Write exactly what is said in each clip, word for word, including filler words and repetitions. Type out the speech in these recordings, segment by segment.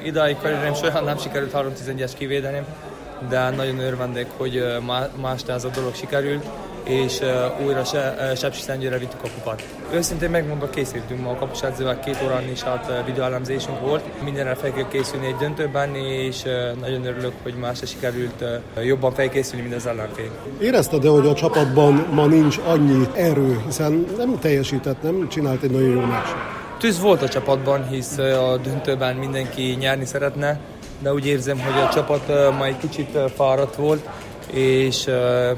idáig karrierem során nem sikerült három tizenegyes kivédenem, de nagyon örvendek, hogy másnál ez a dolog sikerült, és újra Sepsiszentgyőrre vittük a kupát. Őszintén megmondva, készültünk ma a kapusedzővel, két órán is át videóelemzésünk volt. Mindenre fel kell készülni egy döntőben, és nagyon örülök, hogy másra sikerült jobban felkészülni, mint az ellenfél. Érezted-e, hogy a csapatban ma nincs annyi erő, hiszen nem teljesített, nem csinált egy nagyon jó meccset? Tűz volt a csapatban, hisz a döntőben mindenki nyerni szeretne, de úgy érzem, hogy a csapat ma egy kicsit fáradt volt, és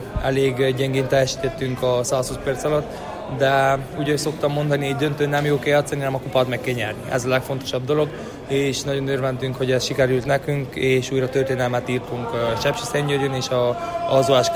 elég gyengén teljesítettünk a százhúsz perc alatt, de ugye szoktam mondani, egy döntő nem jó kell játszani, hanem a kupát meg kell nyerni. Ez a legfontosabb dolog, és nagyon örvendünk, hogy ez sikerült nekünk, és újra történelmet írtunk Sepsiszentgyőrön és az o es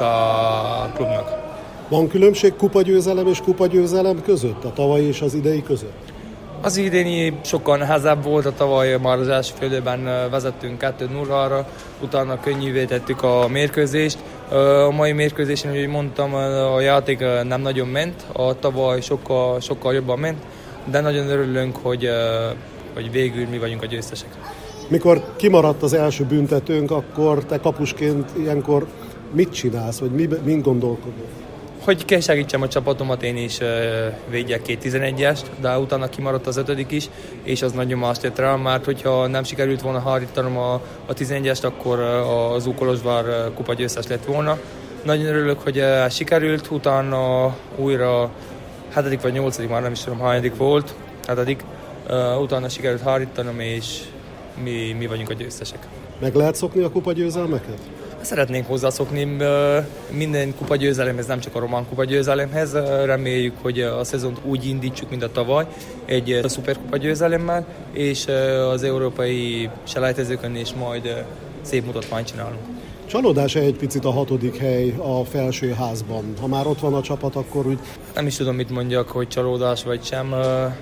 ká klubnak. Van különbség kupagyőzelem és kupagyőzelem között, a tavalyi és az idei között? Az idéni sokkal nehezebb volt, a tavaly már az első fél időben vezettünk kettő nulla-ra, utána könnyűvé tettük a mérkőzést. A mai mérkőzésen, ahogy mondtam, a játék nem nagyon ment, a tavaly sokkal, sokkal jobban ment, de nagyon örülünk, hogy, hogy végül mi vagyunk a győztesek. Mikor kimaradt az első büntetőnk, akkor te kapusként ilyenkor mit csinálsz, vagy mi, min gondolkodol? Hogy kell segítsem a csapatomat, én is uh, védjek két tizenegyest, de utána kimaradt az ötödik is, és az nagyon más tett rá, mert hogyha nem sikerült volna hárítanom a, a tizenegyest, akkor uh, az Kolozsvár uh, kupa győztes lett volna. Nagyon örülök, hogy uh, sikerült, utána újra hetedik vagy nyolcadik, már nem is tudom, hányadik volt, hetedik, uh, utána sikerült hárítanom, és mi, mi vagyunk a győztesek. Meg lehet szokni a kupa győzelmeket? Szeretnénk hozzászokni minden kupagyőzelemhez, nem csak a román kupagyőzelemhez. Reméljük, hogy a szezont úgy indítsuk, mint a tavaly, egy szuperkupagyőzelemmel, és az európai selejtezőkön is majd szép mutatványt csinálunk. Csalódás-e egy picit a hatodik hely a felsőházban? Ha már ott van a csapat, akkor úgy... Nem is tudom, mit mondjak, hogy csalódás vagy sem.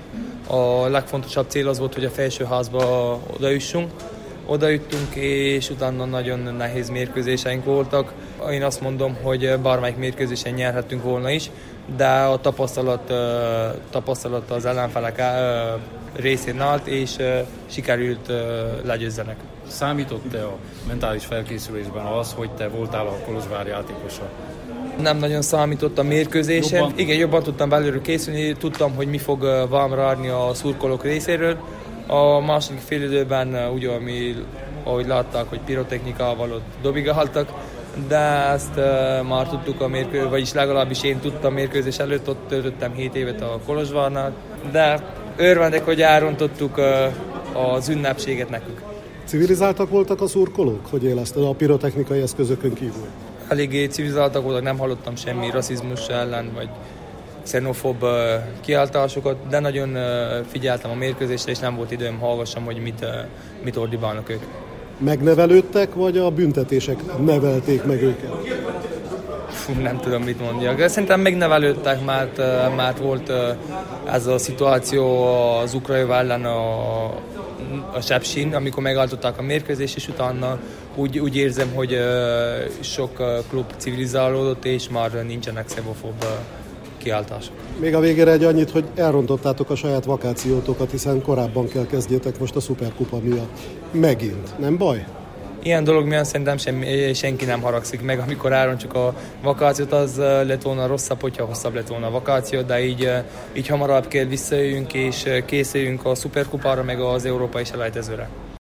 A legfontosabb cél az volt, hogy a felsőházba odajussunk. Odajutunk, és utána nagyon nehéz mérkőzéseink voltak. Én azt mondom, hogy bármelyik mérkőzésen nyerhettünk volna is, de a tapasztalat, tapasztalat az ellenfelek részén állt, és sikerült legyőzzenek. Számított-e a mentális felkészülésben az, hogy te voltál a Kolozsvár játékosa? Nem nagyon számított a mérkőzésen. Jobban? Igen, jobban tudtam belőle készülni, tudtam, hogy mi fog vámra adni a szurkolók részéről. A második félidőben, ugye, ami, ahogy látták, hogy pirotechnikával ott dobigáltak, de ezt uh, már tudtuk a mérkőzés, vagyis legalábbis én tudtam mérkőzés előtt, ott töltöttem hét évet a Kolozsvárnál, de örvendek, hogy elrontottuk uh, az ünnepséget nekünk. Civilizáltak voltak a szurkolók? Hogy élezted a pirotechnikai eszközökön kívül? Eléggé civilizáltak voltak, nem hallottam semmi rasszizmus ellen, vagy xenofób uh, kiáltásokat, de nagyon uh, figyeltem a mérkőzésre, és nem volt időm hallgassam, hogy mit, uh, mit ordibálnak ők. Megnevelődtek, vagy a büntetések nevelték meg őket? Fú, nem tudom, mit mondjak. Szerintem megnevelődtek, mert, uh, mert volt uh, ez a szituáció az Ukrajna ellen a, a Sepsin, amikor megálltották a mérkőzést, és utána úgy, úgy érzem, hogy uh, sok uh, klub civilizálódott, és már nincsenek xenofób uh, kiáltások. Még a végére egy annyit, hogy elrontottátok a saját vakációtokat, hiszen korábban kell kezdjétek most a szuperkupa miatt. Megint. Nem baj? Ilyen dolog miatt szerintem sem, senki nem haragszik meg, amikor elrontjuk a vakációt, az lett volna rosszabb, hogyha hosszabb lett volna a vakáció, de így, így hamarabb kell visszajöjjünk és készüljünk a szuperkupára, meg az európai selejtezőre.